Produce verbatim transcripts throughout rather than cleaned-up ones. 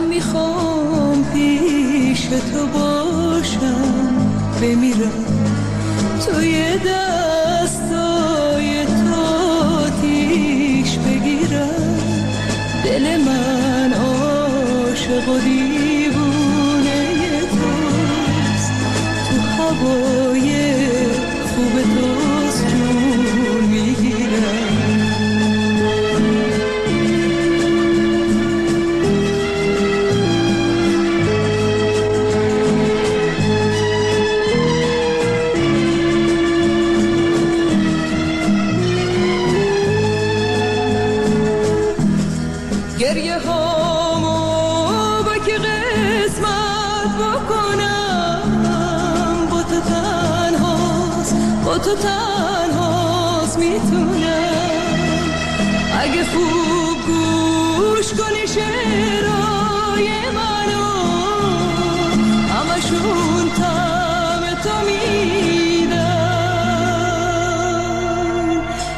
میخوام پیش تو باشم، بمیرم توی دستای تو آتیش بگیرم. دل من عاشق و دیوونه توست، تو هوای خوب توست جون میگیرم. گریه هامو با که قسمت بکنم، با تو تنهاست، با تو تنهاست میتونم. اگه خوب گوش کنی شعرهای منو، همشون طعم تو میدن،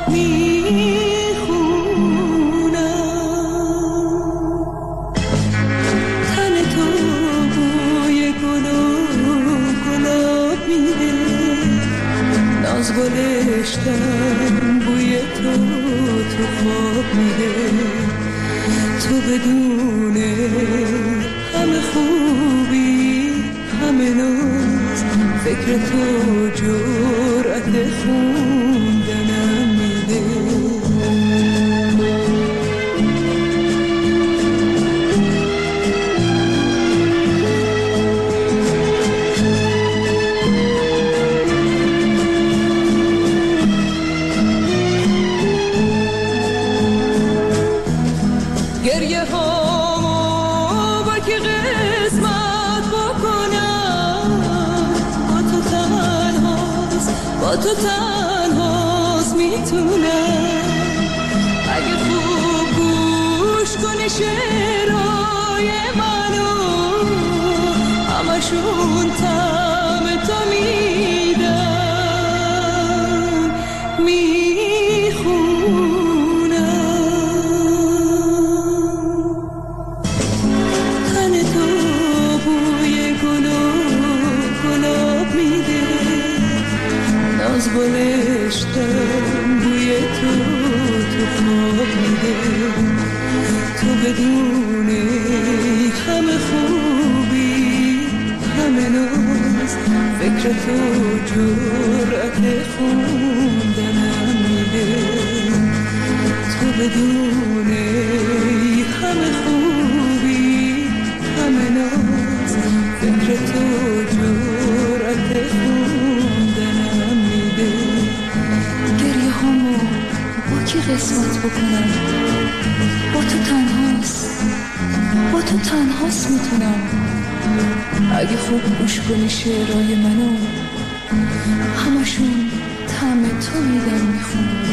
میخونم. تن تو بوی گل و گلاب میده، ناز گلشتم بوی تو تو خواب میده. تو بدون همه خوبی همه ناز، فکر تو جرأت خوندنم میده. گریه هامو با که قسمت بکنم، با تو تنهاست، با تو تنهاست میتونم. اگه خوب گوش کنی شعرهای منو، همشون طعم تو میدن، میخونم. تن تو بوی گل و گلاب میده، ناز گلشتم بوی تو تو خواب میده. تو بدون همه خوبی همه ناز، فکر تو جرأت خوندنم میده. تو بدون همه خوبی همه ناز، فکر تو جرأت خوندنم میده. گریه هامو با کی قسمت بکنم، با تو تنهاست، با تو تنهاست میتونم. اگه خوب گوش کنی شعرهای منو، همشون طعم تو میدن، میخونم.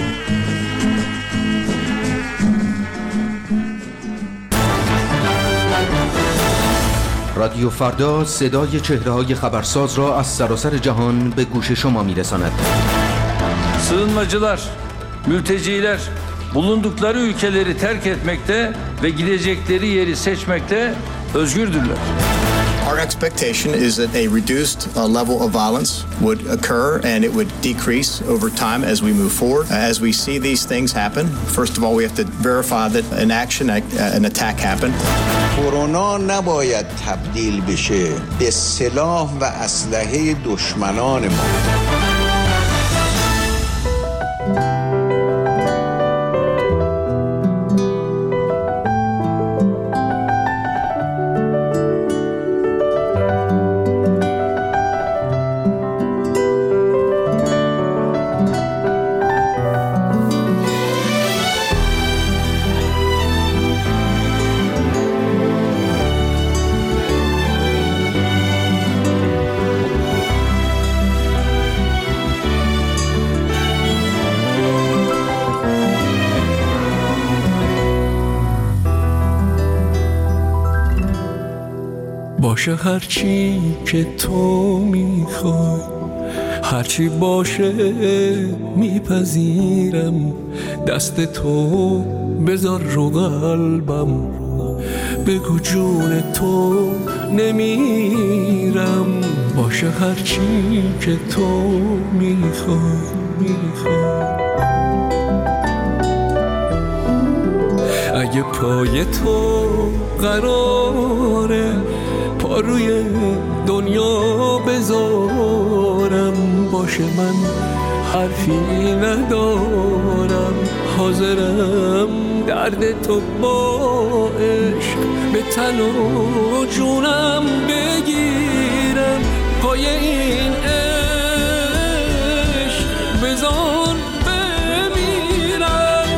رادیو فردا صدای چهره‌های خبرساز را از سراسر جهان به گوش شما می‌رساند. Sığınmacılar, mülteciler bulundukları ülkeleri terk etmekte ve gidecekleri yeri seçmekte özgürdürler. Our expectation is that a reduced uh, level of violence would occur and it would decrease over time as we move forward. As we see these things happen, first of all, we have to verify that an action, uh, an attack happened. کرونا نباید تبدیل بشه به سلاح و اسلحه دشمنان ما. باشه هرچی که تو میخوای، هرچی باشه میپذیرم. دست تو بذار رو قلبم، بگو جون تو نمیرم، باشه هرچی که تو میخوای میخوای. اگه پای تو قراره پا روی دنیا بذارم، باشه من حرفی ندارم، حاضرم درد تو با عشق به تن و جونم بگیرم. پای این عشق بذار بمیرم،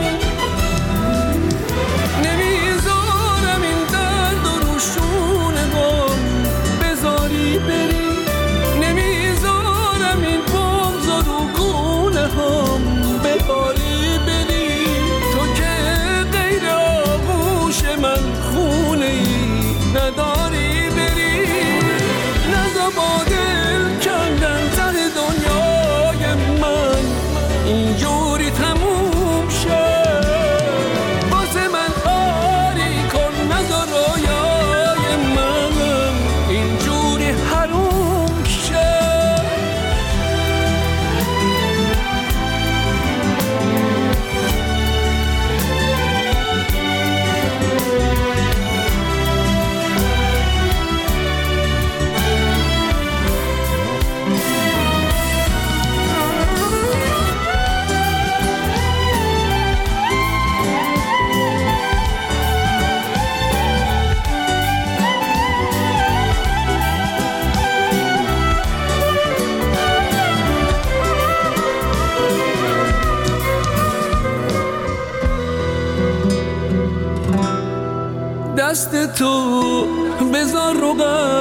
نمیذارم این درد و روشون غم بذاری بری، نمیذارم این بغض و رو گونه هم بباری بری. تو که غیر آغوش من خونه ای نداری بری، نزا با دل کندن سر دنیای من اینجوری تموم شد. واسه من آری کن، نزا رویای من اینجوری حروم شد. دست تو بذار رو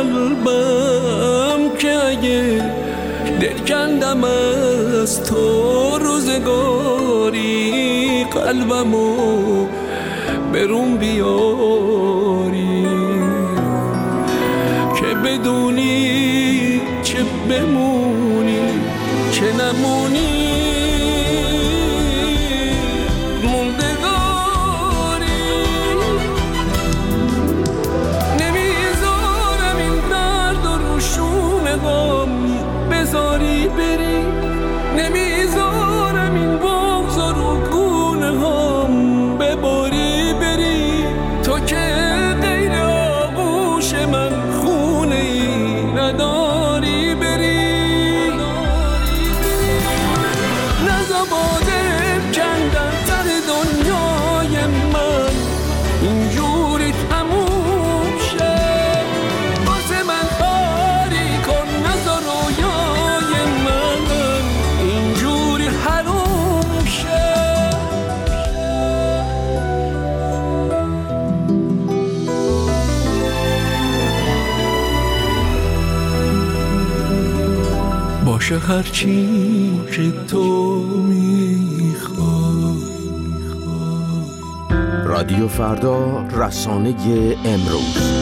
قلبم که اگه دل کندم از تو روزگاری، قلبمو برون بیاری که بدونی چه بمونی چه نمونی. بذاری بری، نمیذارم این بغض رو گونه هم بباری بری. تو که غیر آغوش من خونه ای نداری بری، نزا با دل کندن سر دنیای من اینجوری تموم شد. واسه من آری کن، نزا رویای من اینجوری حروم شد. باشه هرچی که تو میخوای. رادیو فردا، رسانه امروز.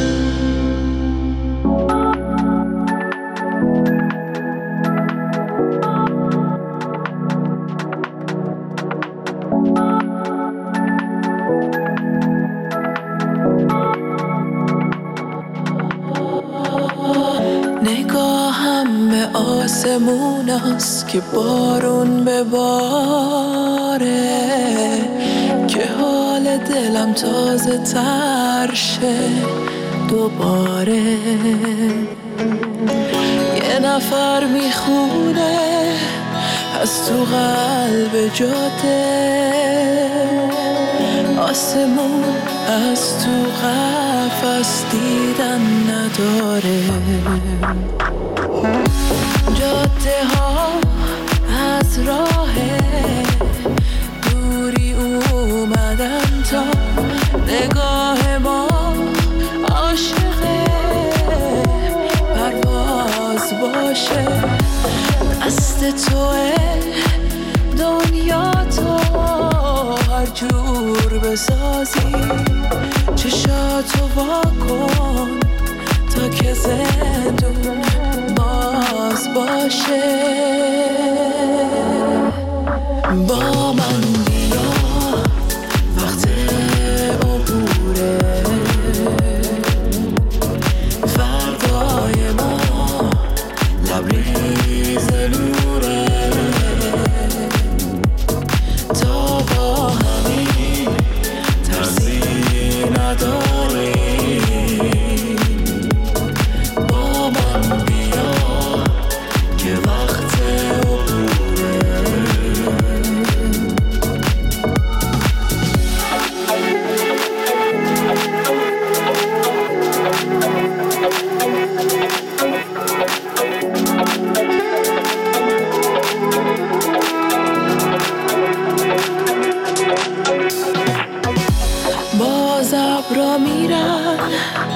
نگاهم به آسمون است که بارون بباره، که حال دلم تازه تر شه دوباره. یه نفر میخونه از تو قلب جاده، آسمون از تو قفس دیدن نداره. جاده ها از راه دوری اومدن تا نگاه ما عاشقه پرواز باشه. دست توه دنیا تو هر جور بسازی، چشاتو واکن تا که زندون باز باشه. با من بیا وقت عبوره،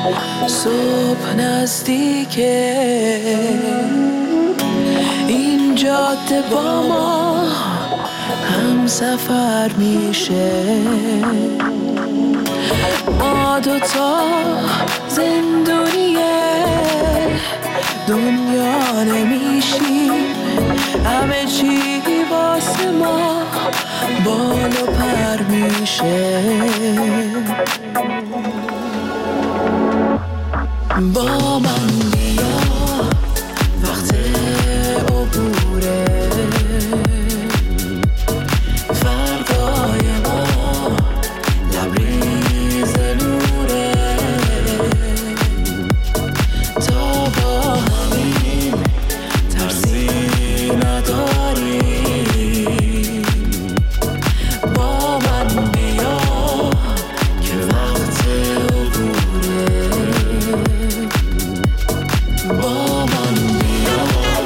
صبح نزدیکه، این جاده با ما هم سفر میشه، ما دوتا زندونیه دنیا نمیشیم، همه چی واسه ما بال و پر میشه. با من بیا وقت عبوره، فردای ما لبریز نوره، تا با همین ترسی نداریم. با من بیا که وقت عبوره، با من بیا.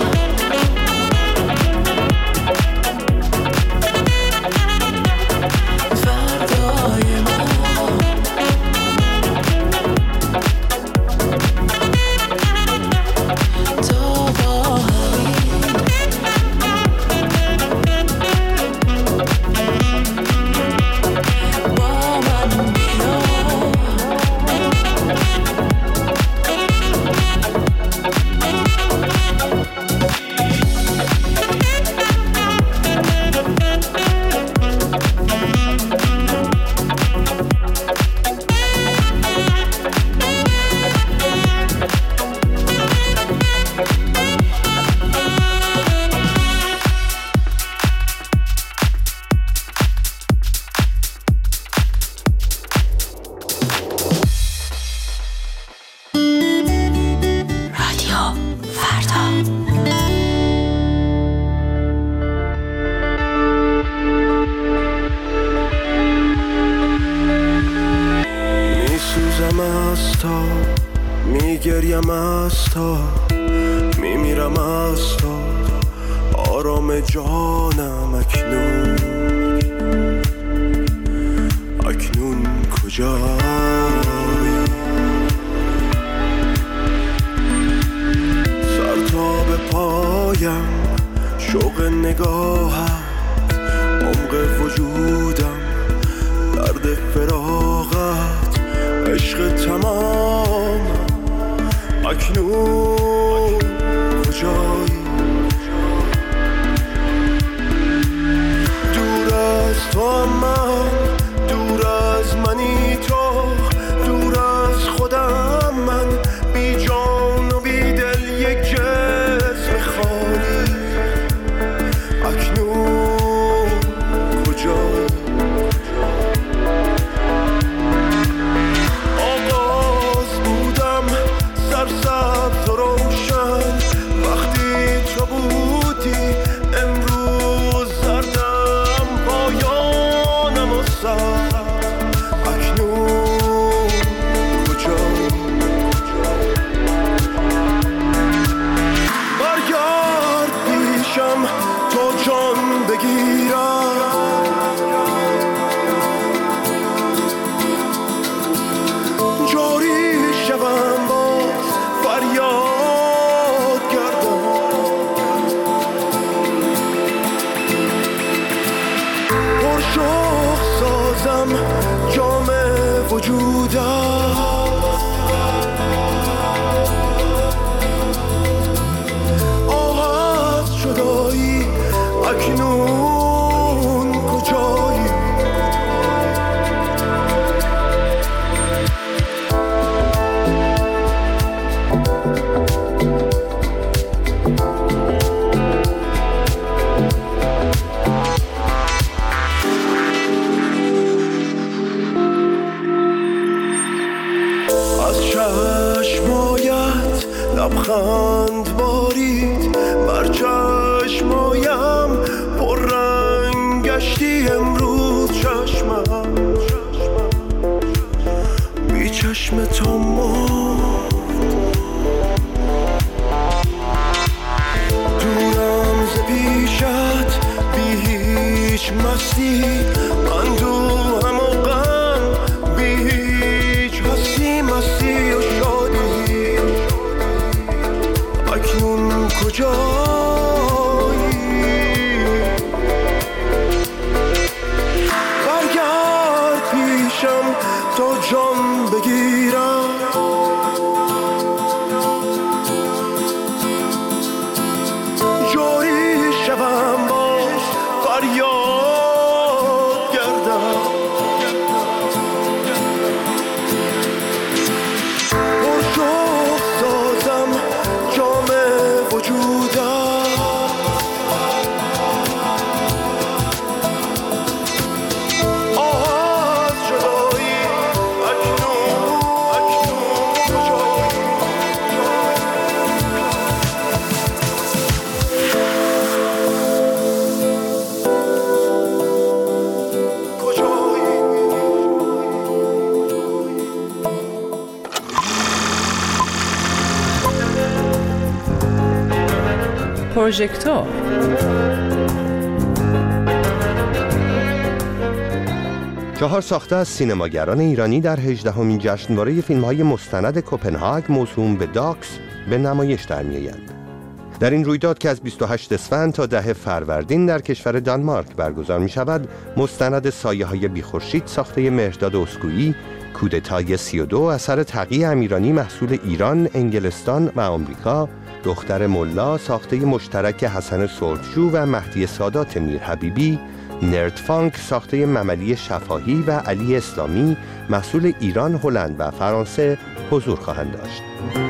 فردای ما تا با همین با من بیا. رادیو فردا. میسوزم از تا، میگریم از تا، میمیرم از تا، آرام جانم اکنون، اکنون کجایی؟ سر تا به پایم شوق نگاهم، عمق وجودم درد فراغت، عشق تمام اکنون کجایی؟ دور از تو من، دور از منی تو، دور از خودم من، بی جان و بی دل یک جسم خالی، اکنون کجایی؟ آغاز بودم سرسبز و روشن، وقتی تو بودی، امروز زردم پایانم و سر، اکنون کجایی؟ برگرد پیشم تا جان بگیرم، جاری شوم باز فریاد گردم، پرشوق سازم جام وجودم، آه از جدایی اکنون کجایی؟ از چشمایت لبخند بارید، بر چشمایم پر رنگ گشتی امروز چشمم، بی چشم تو مرد، دورم ز پیشت بی هیچ مستی، من دو هم و غم، بی هیچ هستی مستی و پروژکتور. چهار ساخته از سینماگران ایرانی در هجدهمین جشنواره فیلم‌های مستند کپنهاگ موسوم به داکس به نمایش در می‌آیند. در این رویداد که از بیست و هشتم اسفند تا دهم فروردین در کشور دانمارک برگزار می‌شود، مستند سایه‌های بی‌خورشید ساخته مهرداد اسکویی، کودتای سی و دو اثر تقی امیرانی محصول ایران، انگلستان و آمریکا، دختر ملا ساخته مشترک حسن سلطجو و مهدی سادات میرحبیبی، نرد فانک ساخته مملی شفاهی و علی اسلامی محصول ایران، هلند و فرانسه حضور خواهند داشت.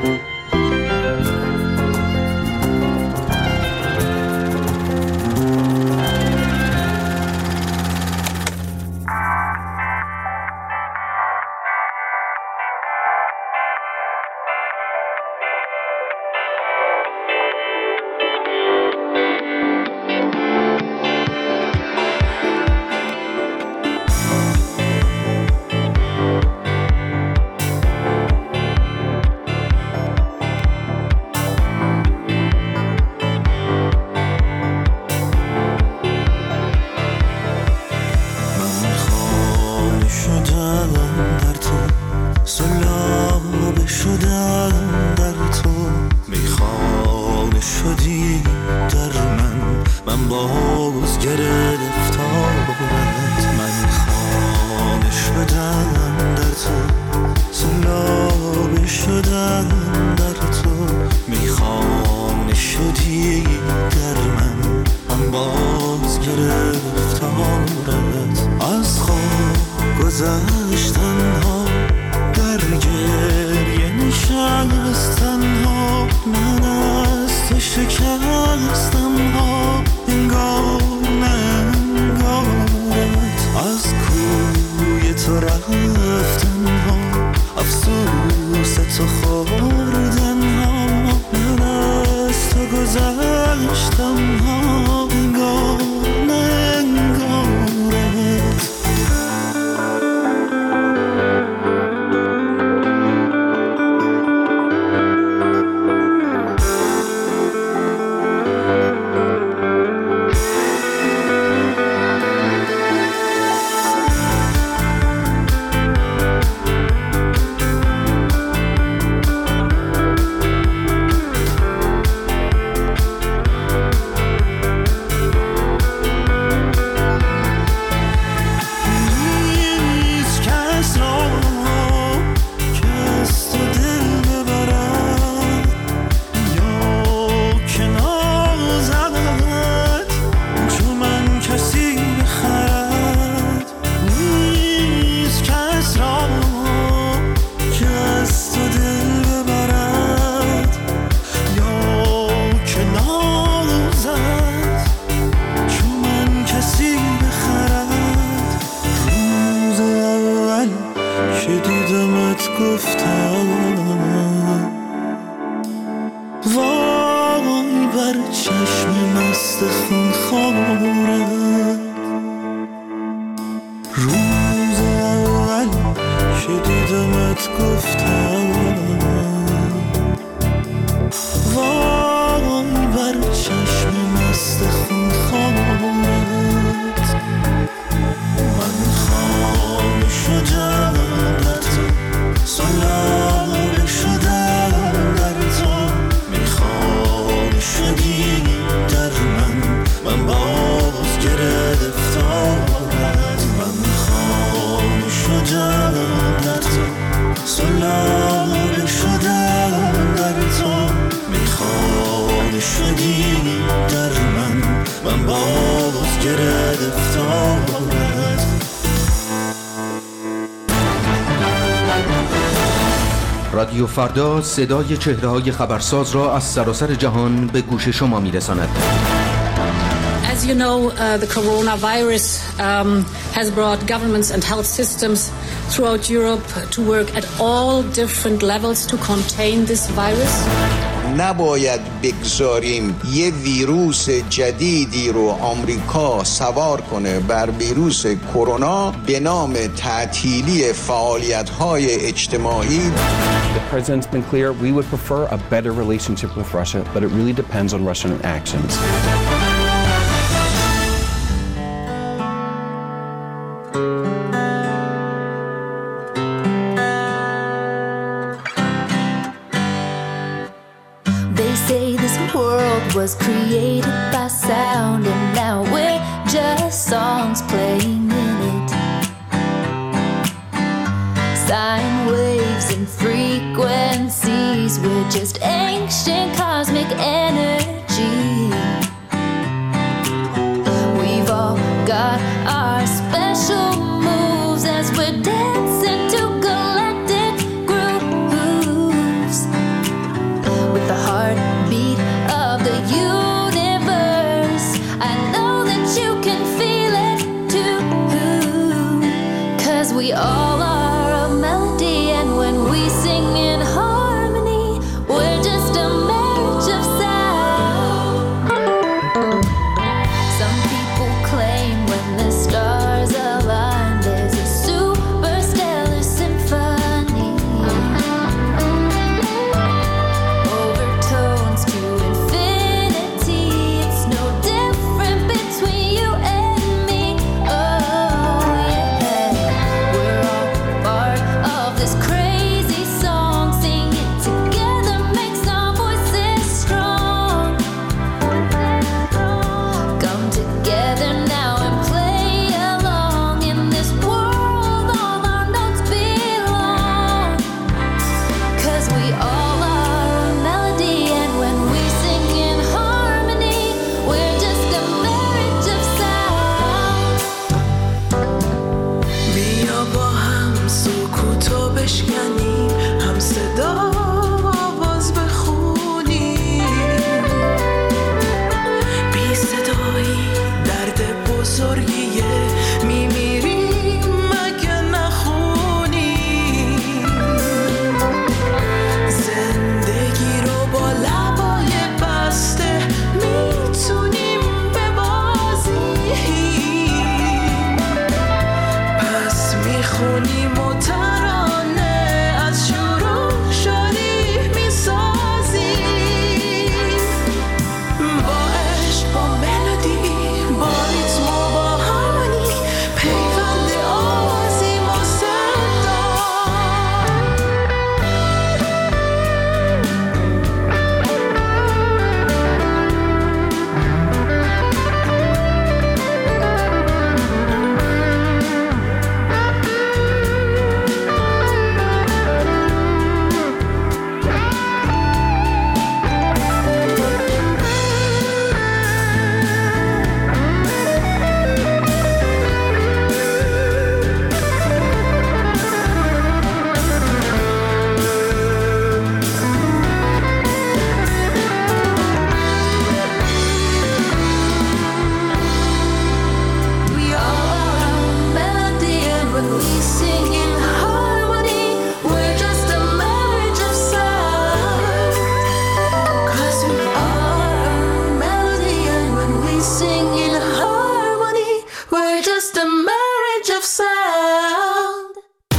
رادیو فردا صدای چهره‌های خبرساز را از سراسر جهان به گوش شما می‌رساند. As you know, uh, the coronavirus um, has brought governments and health systems throughout Europe to work at all different levels to contain this virus. نباید بگذاریم یه ویروس جدیدی رو آمریکا سوار کنه بر ویروس کرونا به نام تعطیلی فعالیت‌های اجتماعی. The president's been clear, we would prefer a better relationship with Russia, but it really depends on Russian actions. They say this world was created by sound, and now we're just songs playing in it. Sine waves and frequencies, we're just ancient cosmic energy. We've all got our special moves as we're dancing to galactic grooves. With the heartbeat of the universe, I know that you can feel it too. 'Cause we all are a melody, and when we sing in harmony, we're just a marriage of sound. Some people claim when the stars align, there's a superstellar symphony. Overtones to infinity, it's no different between you and me. Oh yeah, we're all part of this crazy song. Sing it together makes our voices strong. Come together now and play along. In this world, all our notes belong. 'Cause we all are a melody, and when we sing in harmony, we're just a marriage of sound. بیا با هم سکوتو بشکنیم، هم صدا آواز بخونیم. بی صدایی درد بزرگیه، میمیریم مگه نخونیم. زندگی رو با لبای بسته میتونیم ببازیم. پس میخونیم و ترانه از شروع شادی میسازیم. با عشق، با ملودی، با ریتم و با هارمونی، پیوند آوازیم و صدا. We are a melody, and when we sing in harmony, we're just a marriage of sound. 'Cause we are a melody, and when we sing in harmony, we're just a marriage of sound.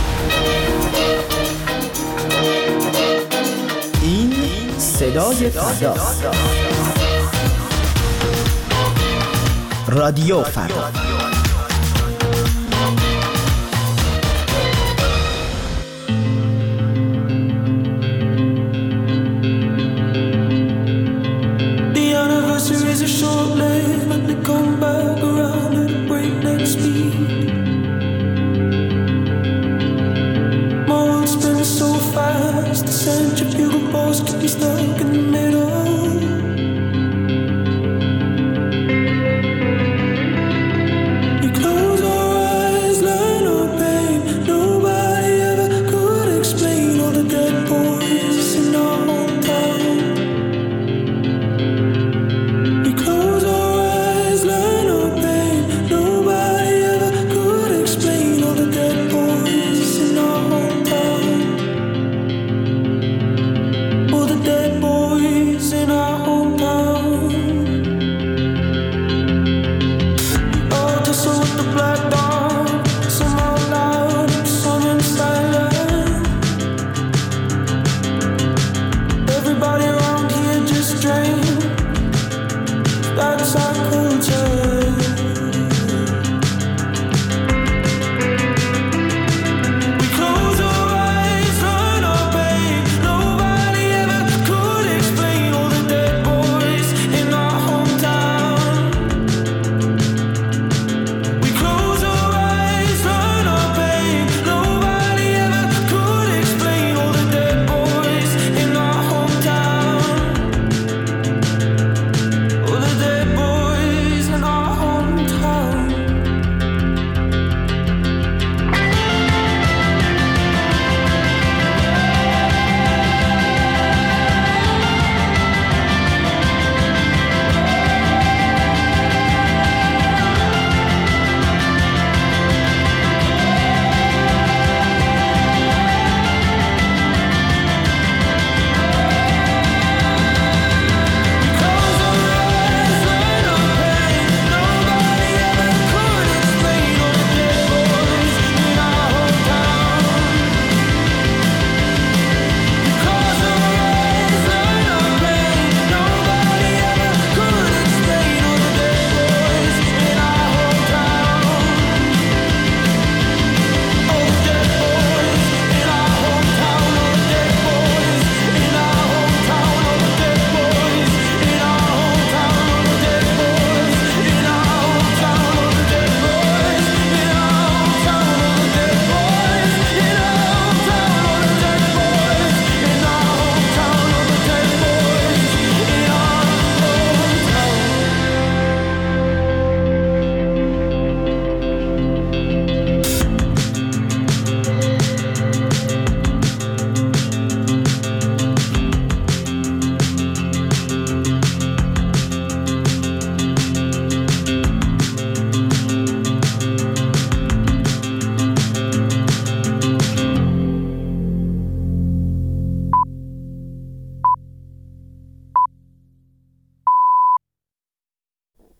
این صدای فرداست. رادیو فردا. The anniversary is a short leg, let me come back around at a breakneck speed. My world spins so fast, the centrifugal force keeps me stuck in the middle. We close our eyes, learn our pain. Nobody ever could explain all the dead boys in our hometown. We close our eyes, circle